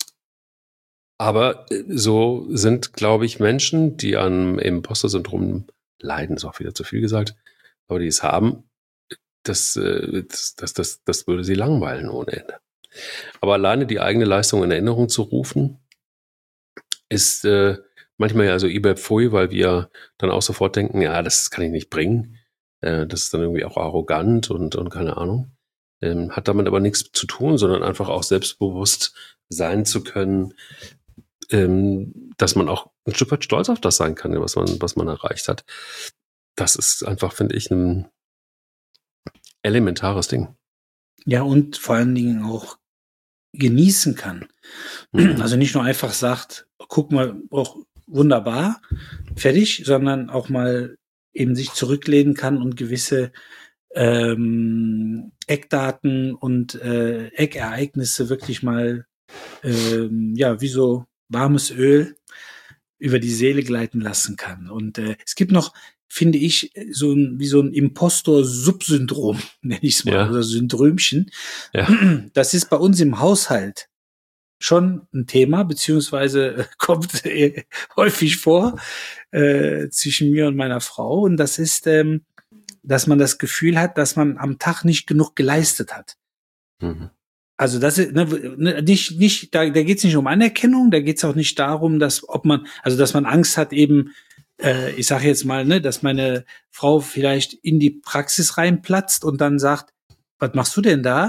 Aber so sind, glaube ich, Menschen, die an Imposter-Syndrom leiden, ist auch wieder zu viel gesagt, aber die es haben, das, das, das, das, das würde sie langweilen ohne Ende. Aber alleine die eigene Leistung in Erinnerung zu rufen, ist äh, manchmal ja so Iberpfui, weil wir dann auch sofort denken, ja, das kann ich nicht bringen. Äh, das ist dann irgendwie auch arrogant und, und keine Ahnung. Ähm, hat damit aber nichts zu tun, sondern einfach auch selbstbewusst sein zu können, ähm, dass man auch ein Stück weit stolz auf das sein kann, was man, was man erreicht hat. Das ist einfach, finde ich, ein elementares Ding. Ja, und vor allen Dingen auch genießen kann. Mhm. Also nicht nur einfach sagt, guck mal, auch wunderbar, fertig, sondern auch mal eben sich zurücklehnen kann und gewisse ähm, Eckdaten und äh, Eckereignisse wirklich mal ähm, ja, wie so warmes Öl über die Seele gleiten lassen kann. Und äh, es gibt noch, finde ich, so ein, wie so ein Impostor-Subsyndrom, nenne ich es mal, ja. oder Syndrömchen. Ja. Das ist bei uns im Haushalt schon ein Thema, beziehungsweise äh, kommt äh, häufig vor äh, zwischen mir und meiner Frau. Und das ist, ähm, dass man das Gefühl hat, dass man am Tag nicht genug geleistet hat. Mhm. Also das ist ne, nicht nicht da da geht's nicht um Anerkennung, da geht's auch nicht darum, dass ob man also dass man Angst hat eben äh, ich sage jetzt mal, ne, dass meine Frau vielleicht in die Praxis reinplatzt und dann sagt, was machst du denn da?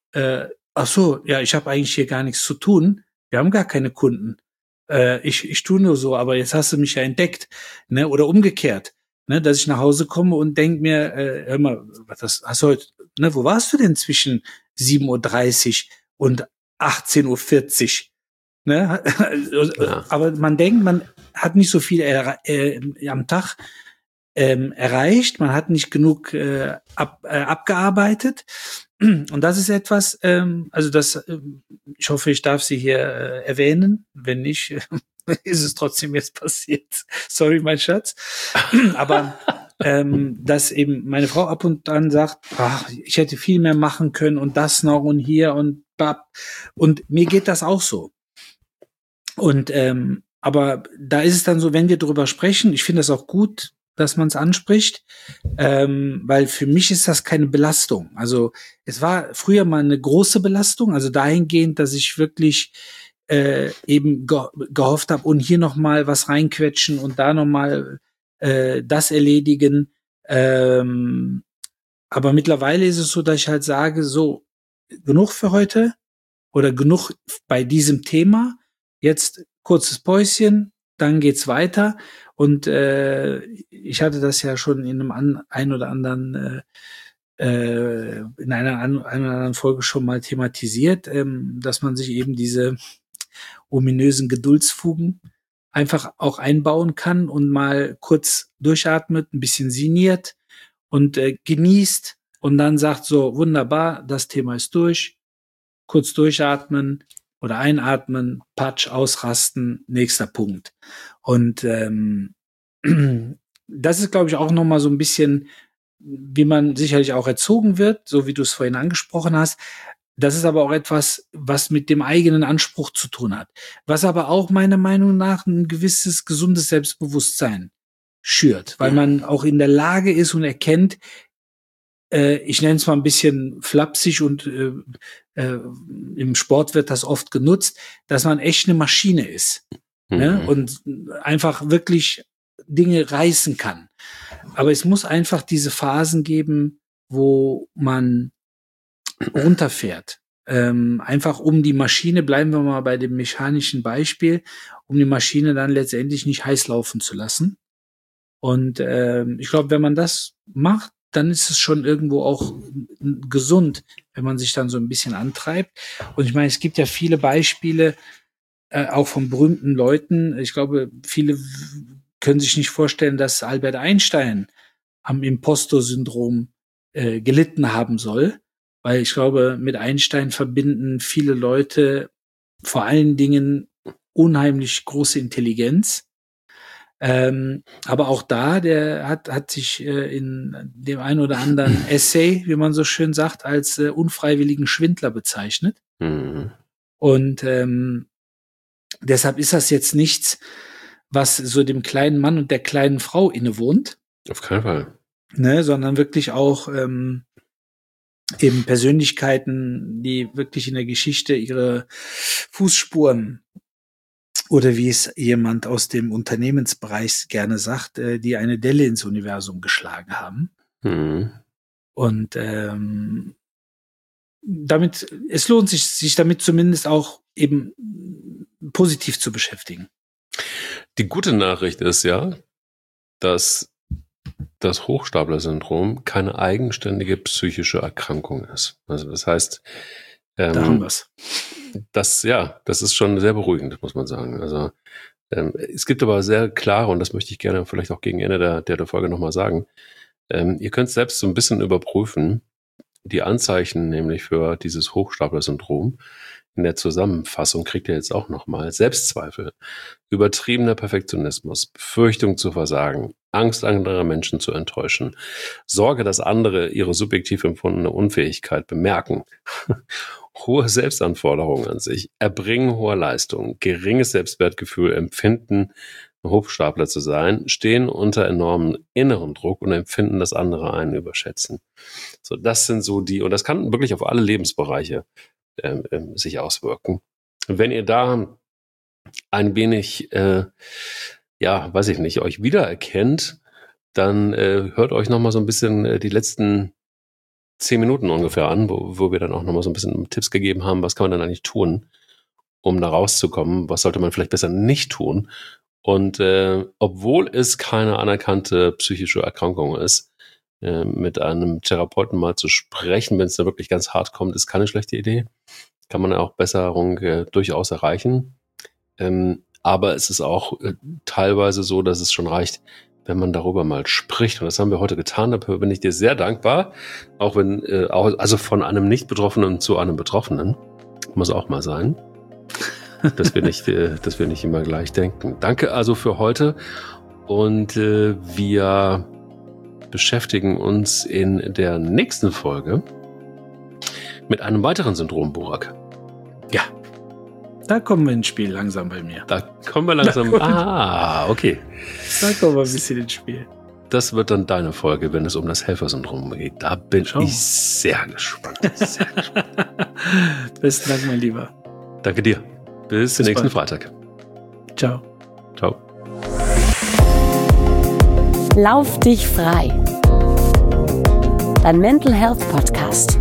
äh, ach so, ja, ich habe eigentlich hier gar nichts zu tun. Wir haben gar keine Kunden. Äh, ich ich tue nur so, aber jetzt hast du mich ja entdeckt, ne? Oder umgekehrt, ne? Dass ich nach Hause komme und denk mir, äh, hör mal, was das, hast du heute, ne? Wo warst du denn zwischen sieben Uhr dreißig und achtzehn Uhr vierzig? Ne? Ja. Aber man denkt, man hat nicht so viel er, äh, am Tag ähm, erreicht, man hat nicht genug äh, ab, äh, abgearbeitet. Und das ist etwas, ähm, also das, äh, ich hoffe, ich darf Sie hier äh, erwähnen. Wenn nicht, ist es trotzdem jetzt passiert. Sorry, mein Schatz. Aber ähm, dass eben meine Frau ab und an sagt, ach, ich hätte viel mehr machen können und das noch und hier und bab. Und mir geht das auch so. Und ähm, aber da ist es dann so, wenn wir drüber sprechen, ich finde das auch gut, dass man es anspricht, ähm, weil für mich ist das keine Belastung. Also es war früher mal eine große Belastung, also dahingehend, dass ich wirklich äh, eben ge gehofft habe, und hier noch mal was reinquetschen und da noch mal äh, das erledigen. Ähm, aber mittlerweile ist es so, dass ich halt sage, so, genug für heute oder genug bei diesem Thema. Jetzt kurzes Päuschen, dann geht's weiter. Und äh, ich hatte das ja schon in einem an, ein oder anderen äh, äh, in einer, an, einer anderen Folge schon mal thematisiert, ähm, dass man sich eben diese ominösen Geduldsfugen einfach auch einbauen kann und mal kurz durchatmet, ein bisschen sinniert und äh, genießt und dann sagt so, wunderbar, das Thema ist durch, kurz durchatmen oder einatmen, patsch, ausrasten, nächster Punkt. Und ähm, das ist, glaube ich, auch nochmal so ein bisschen, wie man sicherlich auch erzogen wird, so wie du es vorhin angesprochen hast. Das ist aber auch etwas, was mit dem eigenen Anspruch zu tun hat. Was aber auch meiner Meinung nach ein gewisses gesundes Selbstbewusstsein schürt, weil man auch in der Lage ist und erkennt, äh, ich nenne es mal ein bisschen flapsig und äh, äh, im Sport wird das oft genutzt, dass man echt eine Maschine ist, mhm. ne? Und einfach wirklich Dinge reißen kann. Aber es muss einfach diese Phasen geben, wo man runterfährt. Ähm, einfach um die Maschine, bleiben wir mal bei dem mechanischen Beispiel, um die Maschine dann letztendlich nicht heiß laufen zu lassen. Und ähm, ich glaube, wenn man das macht, dann ist es schon irgendwo auch gesund, wenn man sich dann so ein bisschen antreibt. Und ich meine, es gibt ja viele Beispiele, äh, auch von berühmten Leuten. Ich glaube, viele können sich nicht vorstellen, dass Albert Einstein am Impostor-Syndrom äh, gelitten haben soll. Weil ich glaube, mit Einstein verbinden viele Leute vor allen Dingen unheimlich große Intelligenz. Ähm, aber auch da, der hat, hat sich äh, in dem einen oder anderen Essay, wie man so schön sagt, als äh, unfreiwilligen Schwindler bezeichnet. Mhm. Und ähm, deshalb ist das jetzt nichts, was so dem kleinen Mann und der kleinen Frau innewohnt. Auf keinen Fall. Ne, sondern wirklich auch ähm, eben Persönlichkeiten, die wirklich in der Geschichte ihre Fußspuren oder wie es jemand aus dem Unternehmensbereich gerne sagt, äh, die eine Delle ins Universum geschlagen haben. Mhm. Und ähm, damit, es lohnt sich, sich damit zumindest auch eben positiv zu beschäftigen. Die gute Nachricht ist ja, dass das Hochstapler-Syndrom keine eigenständige psychische Erkrankung ist. Also das heißt, ähm, da haben wir's. Das, ja, das ist schon sehr beruhigend, muss man sagen. Also ähm, es gibt aber sehr klare, und das möchte ich gerne vielleicht auch gegen Ende der, der, der Folge nochmal sagen, ähm, ihr könnt selbst so ein bisschen überprüfen, die Anzeichen nämlich für dieses Hochstapler-Syndrom. In der Zusammenfassung kriegt ihr jetzt auch nochmal Selbstzweifel, übertriebener Perfektionismus, Befürchtung zu versagen, Angst, andere Menschen zu enttäuschen, Sorge, dass andere ihre subjektiv empfundene Unfähigkeit bemerken, hohe Selbstanforderungen an sich, Erbringen hoher Leistungen, geringes Selbstwertgefühl, Empfinden, ein Hochstapler zu sein, stehen unter enormem inneren Druck und empfinden, dass andere einen überschätzen. So, das sind so die, und das kann wirklich auf alle Lebensbereiche äh, äh, sich auswirken. Wenn ihr da ein wenig, äh, ja, weiß ich nicht, euch wiedererkennt, dann äh, hört euch nochmal so ein bisschen äh, die letzten zehn Minuten ungefähr an, wo, wo wir dann auch nochmal so ein bisschen Tipps gegeben haben, was kann man dann eigentlich tun, um da rauszukommen, was sollte man vielleicht besser nicht tun. Und äh, obwohl es keine anerkannte psychische Erkrankung ist, äh, mit einem Therapeuten mal zu sprechen, wenn es da wirklich ganz hart kommt, ist keine schlechte Idee. Kann man auch Besserung äh, durchaus erreichen. Ähm, aber es ist auch äh, teilweise so, dass es schon reicht, wenn man darüber mal spricht. Und das haben wir heute getan. Dafür bin ich dir sehr dankbar. Auch wenn, äh, auch, also von einem Nicht-Betroffenen zu einem Betroffenen. Muss auch mal sein. dass wir nicht, äh, dass wir nicht immer gleich denken. Danke also für heute. Und äh, wir beschäftigen uns in der nächsten Folge mit einem weiteren Syndrom, Burak. Ja. Da kommen wir ins Spiel langsam bei mir. Da kommen wir langsam. Ah, okay. Da kommen wir ein bisschen ins Spiel. Das wird dann deine Folge, wenn es um das Helfersyndrom geht. Da bin Schau. ich sehr gespannt. Sehr gespannt. Besten Dank, mein Lieber. Danke dir. Bis, Bis nächsten bald. Freitag. Ciao. Ciao. Lauf dich frei. Dein Mental Health Podcast.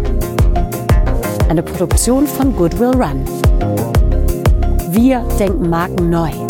Eine Produktion von Goodwill Run. Wir denken Marken neu.